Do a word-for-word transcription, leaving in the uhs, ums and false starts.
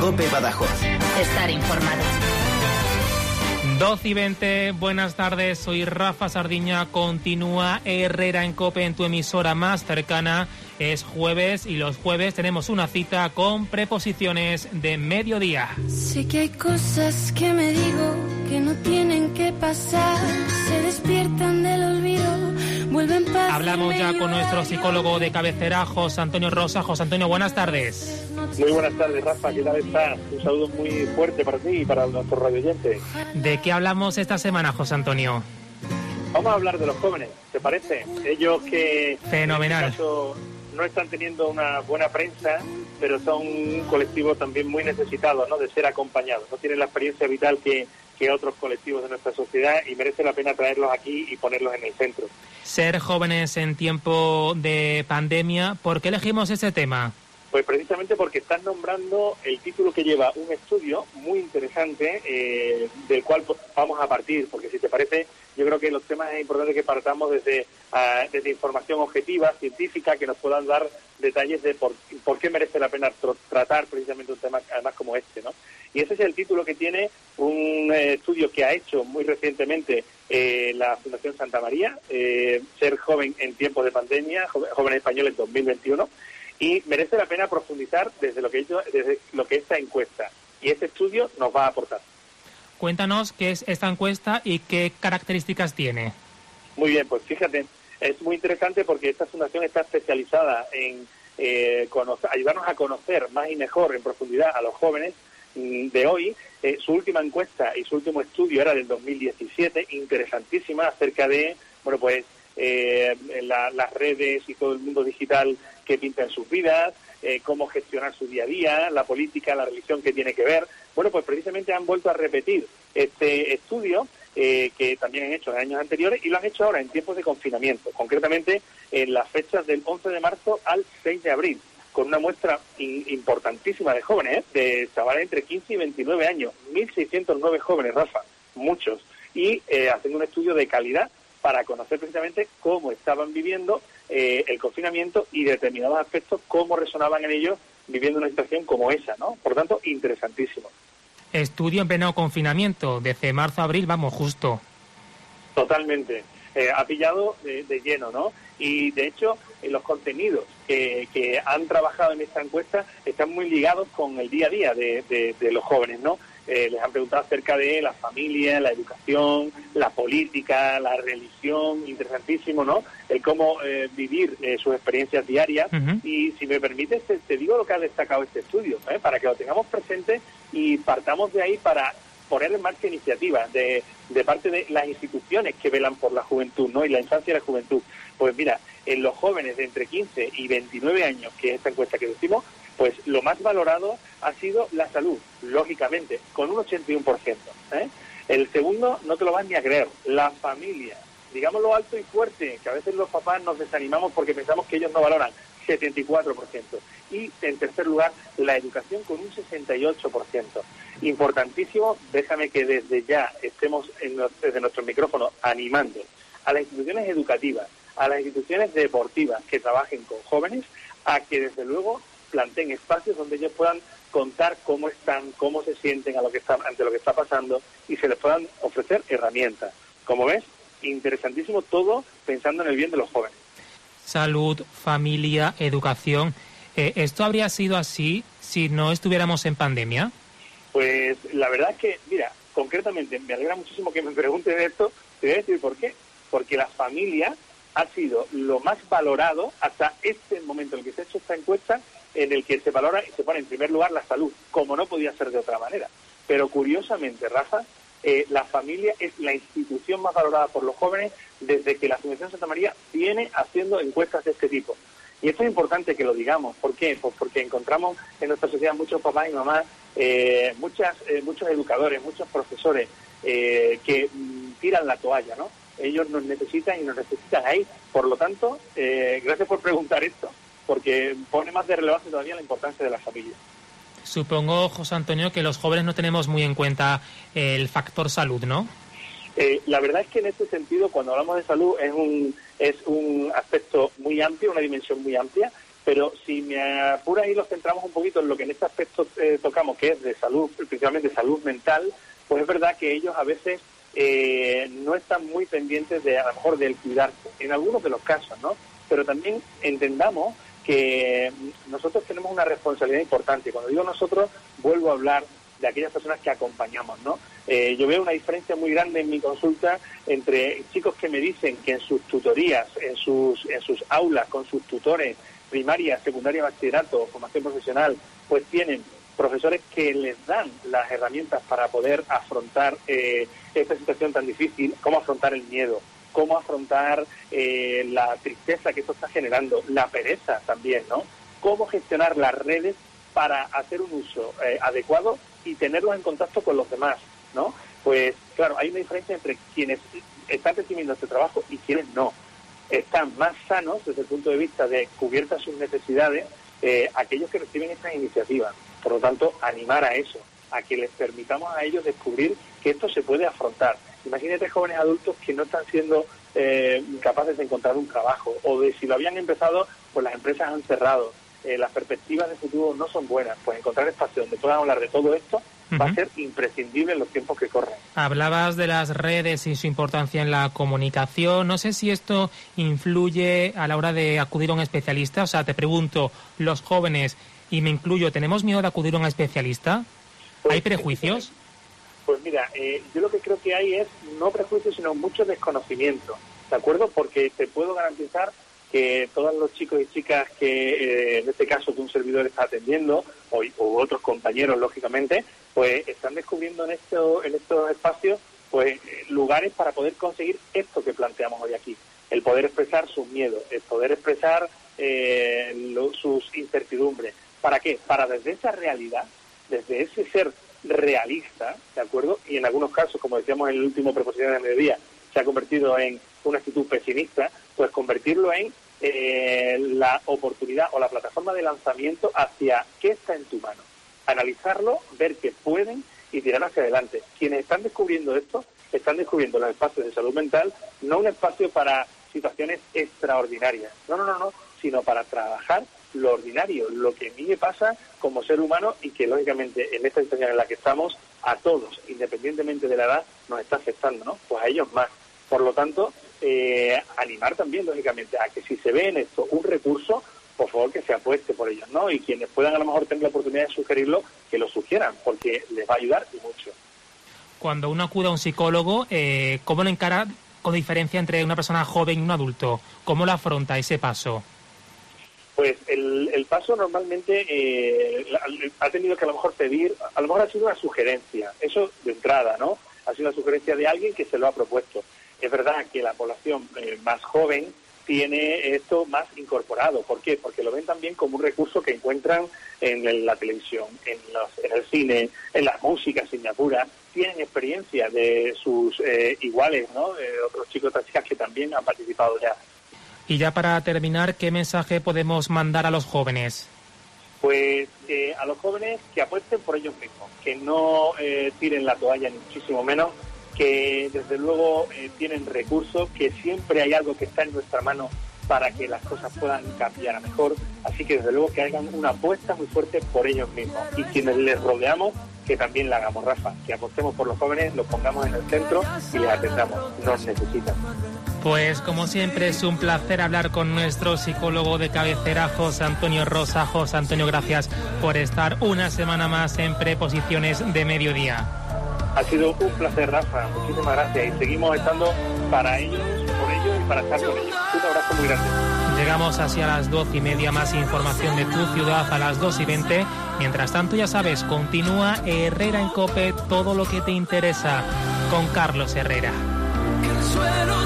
COPE Badajoz. Estar informado. doce y veinte, buenas tardes, soy Rafa Sardiña, continúa Herrera en COPE en tu emisora más cercana. Es jueves y los jueves tenemos una cita con preposiciones de mediodía. Sé que hay cosas que me digo que no tienen que pasar, se despiertan del olvido, vuelven para... Hablamos ya con nuestro psicólogo de cabecera, José Antonio Rosa. José Antonio, buenas tardes. Muy buenas tardes, Rafa, ¿qué tal estás? Un saludo muy fuerte para ti y para nuestros radioyentes. ¿De qué hablamos esta semana, José Antonio? Vamos a hablar de los jóvenes, ¿te parece? Ellos que... Fenomenal. En este caso, no están teniendo una buena prensa, pero son un colectivo también muy necesitado, ¿no?, de ser acompañados. No tienen la experiencia vital que, que otros colectivos de nuestra sociedad y merece la pena traerlos aquí y ponerlos en el centro. Ser jóvenes en tiempo de pandemia, ¿por qué elegimos ese tema? Pues precisamente porque están nombrando el título que lleva un estudio muy interesante, eh, del cual vamos a partir, porque si te parece, yo creo que los temas es importante que partamos desde, uh, desde información objetiva, científica, que nos puedan dar detalles de por, por qué merece la pena tr- tratar precisamente un tema además como este, ¿no? Y ese es el título que tiene un eh, estudio que ha hecho muy recientemente eh, la Fundación Santa María, eh, Ser joven en tiempos de pandemia, Jóvenes Españoles dos mil veintiuno, y merece la pena profundizar desde lo que hecho, desde lo que esta encuesta y este estudio nos va a aportar. Cuéntanos qué es esta encuesta y qué características tiene. Muy bien, pues fíjate, es muy interesante porque esta fundación está especializada en eh, conocer, ayudarnos a conocer más y mejor en profundidad a los jóvenes de hoy. Eh, su última encuesta y su último estudio era del dos mil diecisiete, interesantísima, acerca de, bueno, pues eh, la, las redes y todo el mundo digital que pinta en sus vidas, eh, cómo gestionar su día a día, la política, la religión que tiene que ver. Bueno, pues precisamente han vuelto a repetir este estudio eh, que también han hecho en años anteriores y lo han hecho ahora en tiempos de confinamiento, concretamente en las fechas del once de marzo al seis de abril, con una muestra in, importantísima de jóvenes, ¿eh? de chavales entre quince y veintinueve años, mil seiscientos nueve jóvenes, Rafa, muchos, y eh, haciendo un estudio de calidad para conocer precisamente cómo estaban viviendo eh, el confinamiento y determinados aspectos, cómo resonaban en ellos viviendo una situación como esa, ¿no? Por tanto, interesantísimo. Estudio en pleno confinamiento, desde marzo a abril, vamos, justo. Totalmente. Eh, ha pillado de, de lleno, ¿no? Y, de hecho, eh, los contenidos que, que han trabajado en esta encuesta están muy ligados con el día a día de, de, de los jóvenes, ¿no? Eh, les han preguntado acerca de la familia, la educación, la política, la religión, interesantísimo, ¿no? El cómo eh, vivir eh, sus experiencias diarias. Uh-huh. Y si me permites, te, te digo lo que ha destacado este estudio, ¿eh? Para que lo tengamos presente y partamos de ahí para poner en marcha iniciativas de, de parte de las instituciones que velan por la juventud, ¿no? Y la infancia y la juventud. Pues mira, en los jóvenes de entre quince y veintinueve años, que es esta encuesta que decimos, pues lo más valorado ha sido la salud, lógicamente, con un ochenta y uno por ciento. ¿eh? El segundo, no te lo vas ni a creer, la familia. Digámoslo alto y fuerte, que a veces los papás nos desanimamos porque pensamos que ellos no valoran, setenta y cuatro por ciento. Y en tercer lugar, la educación con un sesenta y ocho por ciento. Importantísimo, déjame que desde ya estemos en, desde nuestros micrófonos animando a las instituciones educativas, a las instituciones deportivas que trabajen con jóvenes, a que desde luego planteen espacios donde ellos puedan contar cómo están, cómo se sienten a lo que está, ante lo que está pasando y se les puedan ofrecer herramientas. Como ves, interesantísimo todo pensando en el bien de los jóvenes. Salud, familia, educación. Eh, ¿Esto habría sido así si no estuviéramos en pandemia? Pues la verdad es que, mira, concretamente me alegra muchísimo que me pregunten esto. Te voy a decir por qué. Porque la familia ha sido lo más valorado hasta este momento en el que se ha hecho esta encuesta, en el que se valora y se pone en primer lugar la salud, como no podía ser de otra manera. Pero curiosamente, Rafa, eh, la familia es la institución más valorada por los jóvenes desde que la Fundación Santa María viene haciendo encuestas de este tipo. Y esto es importante que lo digamos. ¿Por qué? Pues porque encontramos en nuestra sociedad muchos papás y mamás, eh, muchas, eh, muchos educadores, muchos profesores eh, que mm, tiran la toalla, ¿no? Ellos nos necesitan y nos necesitan ahí. Por lo tanto, eh, gracias por preguntar esto, porque pone más de relevancia todavía la importancia de la familia. Supongo, José Antonio, que los jóvenes no tenemos muy en cuenta el factor salud, ¿no? Eh, la verdad es que en este sentido, cuando hablamos de salud, es un es un aspecto muy amplio, una dimensión muy amplia, Pero si me apura y lo centramos un poquito en lo que en este aspecto eh, tocamos, que es de salud, principalmente salud mental, pues es verdad que ellos a veces eh, no están muy pendientes de, a lo mejor, del cuidarse, en algunos de los casos, ¿no? Pero también entendamos que nosotros tenemos una responsabilidad importante. Cuando digo nosotros, vuelvo a hablar de aquellas personas que acompañamos, ¿no? Eh, yo veo una diferencia muy grande en mi consulta entre chicos que me dicen que en sus tutorías, en sus, en sus aulas, con sus tutores, primaria, secundaria, bachillerato, formación profesional, pues tienen profesores que les dan las herramientas para poder afrontar eh, esta situación tan difícil, cómo afrontar el miedo, cómo afrontar eh, la tristeza que esto está generando, la pereza también, ¿no? Cómo gestionar las redes para hacer un uso eh, adecuado y tenerlos en contacto con los demás, ¿no? Pues, claro, hay una diferencia entre quienes están recibiendo este trabajo y quienes no. Están más sanos desde el punto de vista de cubiertas sus necesidades eh, aquellos que reciben estas iniciativas. Por lo tanto, animar a eso, a que les permitamos a ellos descubrir que esto se puede afrontar. Imagínate jóvenes adultos que no están siendo eh, capaces de encontrar un trabajo, o de si lo habían empezado, pues las empresas han cerrado. Eh, las perspectivas de futuro no son buenas. Pues encontrar espacios donde puedan hablar de todo esto uh-huh. va a ser imprescindible en los tiempos que corren. Hablabas de las redes y su importancia en la comunicación. No sé si esto influye a la hora de acudir a un especialista. O sea, te pregunto, los jóvenes, y me incluyo, ¿tenemos miedo de acudir a un especialista? Pues, ¿hay prejuicios? Pues mira, eh, yo lo que creo que hay es no prejuicios, sino mucho desconocimiento, ¿de acuerdo? Porque te puedo garantizar que todos los chicos y chicas que, eh, en este caso, que un servidor está atendiendo, o, o otros compañeros, lógicamente, pues están descubriendo en, esto, en estos espacios pues lugares para poder conseguir esto que planteamos hoy aquí. El poder expresar sus miedos, el poder expresar eh, lo, sus incertidumbres. ¿Para qué? Para desde esa realidad, desde ese ser realista, ¿de acuerdo? Y en algunos casos, como decíamos en el último Preposición de Mediodía, se ha convertido en una actitud pesimista, pues convertirlo en eh, la oportunidad o la plataforma de lanzamiento hacia qué está en tu mano. Analizarlo, ver qué pueden y tirar hacia adelante. Quienes están descubriendo esto, están descubriendo los espacios de salud mental, no un espacio para situaciones extraordinarias, no, no, no, no, sino para trabajar lo ordinario, lo que a mí me pasa como ser humano y que, lógicamente, en esta situación en la que estamos, a todos, independientemente de la edad, nos está afectando, ¿no? Pues a ellos más. Por lo tanto, eh, animar también, lógicamente, a que si se ve en esto un recurso, por favor que se apueste por ellos, ¿no? Y quienes puedan a lo mejor tener la oportunidad de sugerirlo, que lo sugieran, porque les va a ayudar y mucho. Cuando uno acude a un psicólogo, eh, ¿cómo lo encara con diferencia entre una persona joven y un adulto? ¿Cómo lo afronta ese paso? Pues el, el paso normalmente eh, ha tenido que a lo mejor pedir, a lo mejor ha sido una sugerencia, eso de entrada, ¿no? Ha sido una sugerencia de alguien que se lo ha propuesto. Es verdad que la población eh, más joven tiene esto más incorporado. ¿Por qué? Porque lo ven también como un recurso que encuentran en la televisión, en, los, en el cine, en la música, sin me apura. Tienen experiencia de sus eh, iguales, ¿no? De otros chicos y otras chicas que también han participado ya. Y ya para terminar, ¿qué mensaje podemos mandar a los jóvenes? Pues eh, a los jóvenes que apuesten por ellos mismos, que no eh, tiren la toalla, ni muchísimo menos, que desde luego eh, tienen recursos, que siempre hay algo que está en nuestra mano para que las cosas puedan cambiar a mejor. Así que desde luego que hagan una apuesta muy fuerte por ellos mismos. Y quienes les rodeamos, que también la hagamos, Rafa, que apostemos por los jóvenes, los pongamos en el centro y les atendamos. Nos necesitan. Pues como siempre es un placer hablar con nuestro psicólogo de cabecera, José Antonio Rosa. José Antonio, gracias por estar una semana más en Preposiciones de Mediodía. Ha sido un placer, Rafa. Muchísimas gracias. Y seguimos estando para ellos, por ellos y para estar con ellos. Un abrazo muy grande. Llegamos así a las doce y media. Más información de tu ciudad a las dos y veinte. Mientras tanto, ya sabes, continúa Herrera en COPE, todo lo que te interesa con Carlos Herrera.